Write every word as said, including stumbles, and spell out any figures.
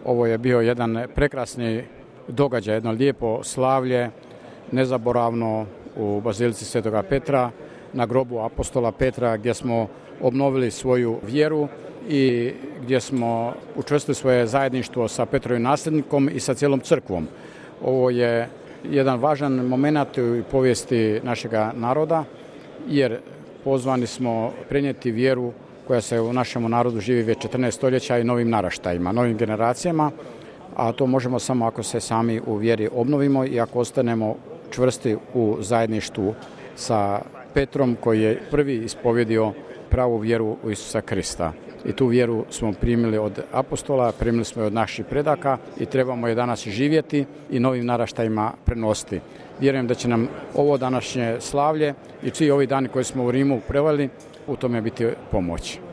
Ovo je bio jedan prekrasni događaj, jedno lijepo slavlje, nezaboravno u Bazilici Svetoga Petra, na grobu apostola Petra, gdje smo obnovili svoju vjeru i gdje smo učvrstili svoje zajedništvo sa Petrovim nasljednikom i sa cijelom crkvom. Ovo je jedan važan moment u povijesti našega naroda, jer pozvani smo prenijeti vjeru koja se u našem narodu živi već četrnaest stoljeća i novim naraštajima, novim generacijama, a to možemo samo ako se sami u vjeri obnovimo i ako ostanemo čvrsti u zajedništvu sa Petrom koji je prvi ispovjedio pravu vjeru u Isusa Krista. I tu vjeru smo primili od apostola, primili smo je od naših predaka i trebamo je danas živjeti i novim naraštajima prenositi. Vjerujem da će nam ovo današnje slavlje i svi ovi dani koje smo u Rimu preveli u tome biti pomoć.